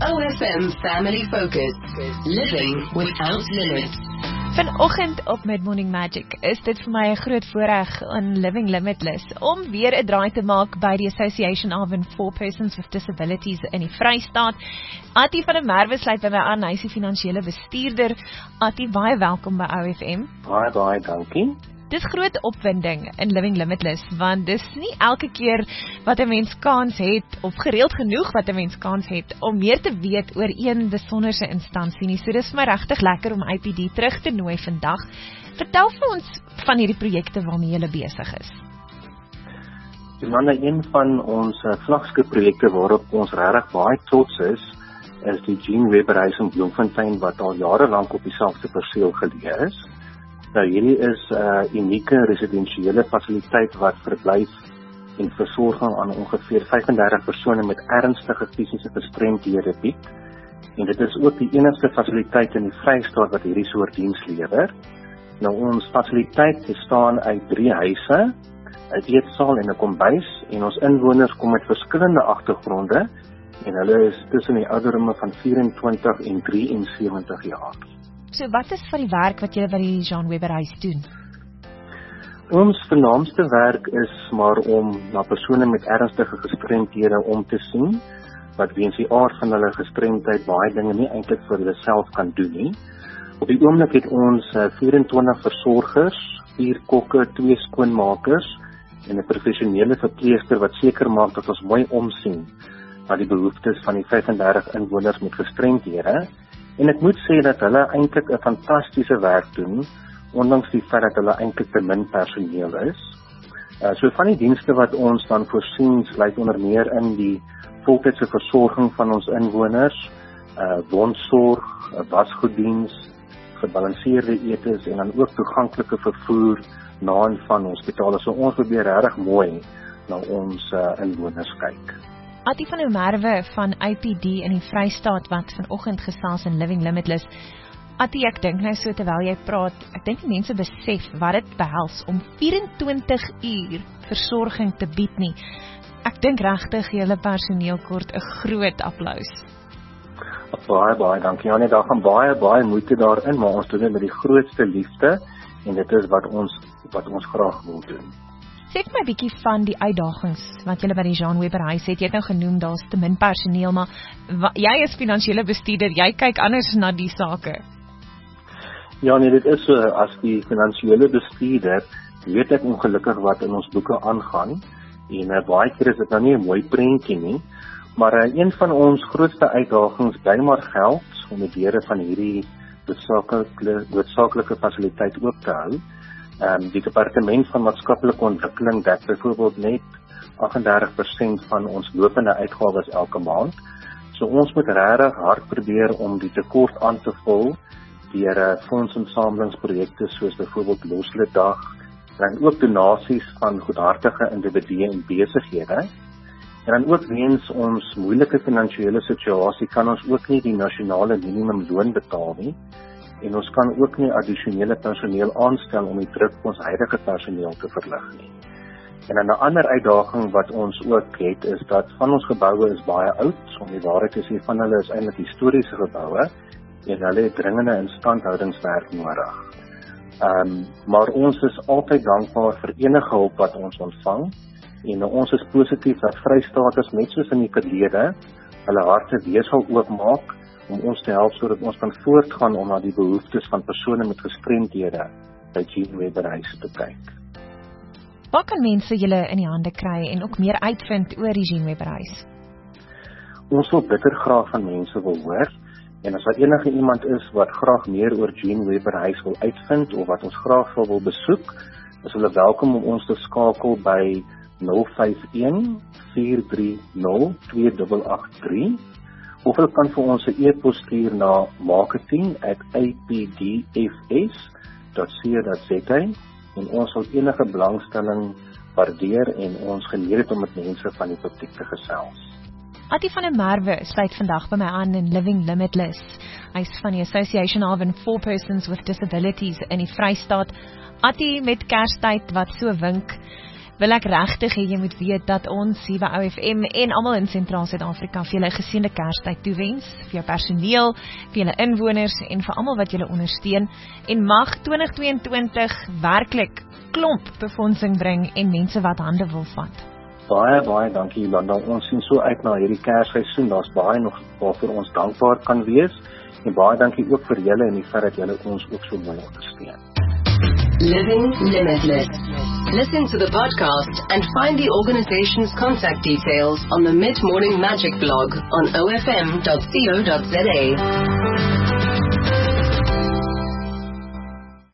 OFM Family Focus. Living without limits. Vanoggend op Mid-Morning Magic is dit vir my 'n groot voorreg in Living Limitless om weer 'n draai te maak by die Association of and for Persons with Disabilities in die Vrystaat. Attie van der Merwe sluit by my aan, hy is die finansiële bestuurder. Attie, baie welkom by OFM. Baie dankie. Dis groot opwinding in Living Limitless, want dis nie elke keer wat 'n mens kans het, of gereeld genoeg wat 'n mens kans het, om meer te weet oor een besonderse instansie nie. So dis vir my regtig lekker om IPD terug te nooi vandag. Vertel vir ons van hierdie projekte waarmee julle besig is. Jolanda, een van ons vlaggenskip-projekte waarop ons regtig baie trots is die Jean Weber Huis in Bloemfontein, wat al jare lank op dieselfde perseel geleë is. Nou, hierdie is 'n unieke residensiële fasiliteit wat verblyf en versorging aan ongeveer 35 persone met ernstige fisiese gestremdhede bied. En dit is ook die enigste fasiliteit in die Vrystaat wat hierdie soort diens lewer. Nou, ons fasiliteit bestaan uit 3 huise, 'n eetsaal en 'n kombuis, en ons inwoners kom met verskillende agtergronde en hulle is tussen die ouderdomme van 24 en 73 jaar. So wat is van die werk wat julle by die Jean Weber Huis doen? Ons vernaamste werk is maar om na persone met ernstige gestremdhede om te sien, wat weens die aard van hulle gestremdheid baie dinge nie eintlik vir hulle self kan doen nie. Op die oomblik het ons 24 versorgers, 4 kokke, 2 skoonmakers en 'n professionele verpleegster wat seker maak dat ons mooi omsien na die behoeftes van die 35 inwoners met gestremdhede. En ek moet sê dat hulle eintlik 'n fantastiese werk doen, ondanks die feit dat hulle eintlik te min personeel is. So van die dienste wat ons dan voorsien, sluit onder meer in die voltydse versorging van ons inwoners, wondsorg, wasgoeddiens, gebalanseerde etes en dan ook toeganklike vervoer na en van hospitale. So ons probeer regtig mooi na ons inwoners kyk. Attie van der Merwe van IPD in die Vrystaat wat vanoggend gesels in Living Limitless. Attie, ek dink nou so terwyl jy praat, ek dink die mense besef wat dit behels om 24 uur versorging te bied nie. Ek dink regtig julle personeel kort 'n groot applous. Baie dankie. Ja, nee, daar gaan baie moeite daarin, maar ons doen dit met die grootste liefde en dit is wat ons graag wil doen. Sê vir my 'n bietjie van die uitdagings wat julle by die Jean Weber Huis het. Jy het nou genoem daar's te min personeel, maar jy is finansiële bestuurder, jy kyk anders na die sake. Ja, nee, dit is so, as die finansiële bestuurder weet ek ongelukkig wat in ons boeke aangaan en baie keer is dit nou nie 'n mooi prentjie nie, maar een van ons grootste uitdagings bly maar geld om die deure van hierdie noodsaaklike fasiliteit oop te hou. Die departement van maatskaplike ontwikkeling dek byvoorbeeld net 38% van ons lopende uitgawes elke maand. So ons moet regtig hard probeer om die tekort aan te vul deur fondsinsamelingsprojekte soos byvoorbeeld Loslitdag en ook donasies van goedhartige individue en besighede. En dan ook weens ons moeilike finansiële situasie kan ons ook nie die nasionale minimumloon betaal nie. En ons kan ook nie addisionele personeel aanstel om die druk op ons huidige personeel te verlig nie. En dan 'n ander uitdaging wat ons ook het, is dat van ons geboue is baie oud, om die waarheid te sê, van hulle is eintlik historiese geboue, en hulle het dringende instandhoudingswerk nodig. Maar ons is altyd dankbaar vir enige hulp wat ons ontvang, en ons is positief dat Vrystaaters net soos in die verlede, hulle harte weer sal oopmaak, om ons te help sodat ons kan voortgaan om na die behoeftes van persone met gestremdhede by Jean Weber Huis te kyk. Waar kan mense julle in die hande kry en ook meer uitvind oor die Jean Weber Huis? Ons wil bitter graag van mense wil hoor, en as daar enige iemand is wat graag meer oor Jean Weber Huis wil uitvind of wat ons graag wil besoek, is hulle welkom om ons te skakel by 051 430 2883. Of hulle kan vir ons 'n e-pos stuur na marketing@ipdfs.co.za en ons sal enige belangstelling waardeer en ons geniet het om met mense van die publiek te gesels. Attie van der Merwe sluit vandag by my aan in Living Limitless. Hy is van die Association of and for Persons with Disabilities in die Vrystaat. Attie, met Kerstyd wat so wink, wil ek regtig hê jy moet weet dat ons hier by OFM en almal in Sentraal Suid-Afrika vir julle 'n geseënde Kerstyd toewens, vir jou personeel, vir julle inwoners en vir almal wat julle ondersteun en mag 2022 werklik klomp befondsing bring en mense wat hande wil vat. Baie dankie Jolanda. Ons sien so uit na hierdie Kersseisoen. Daar's baie nog waarvoor ons dankbaar kan wees en baie dankie ook vir julle en die feit dat julle ons ook so mooi ondersteun. Living Limitless. Listen to the podcast and find the organization's contact details on the Mid Morning Magic blog on ofm.co.za.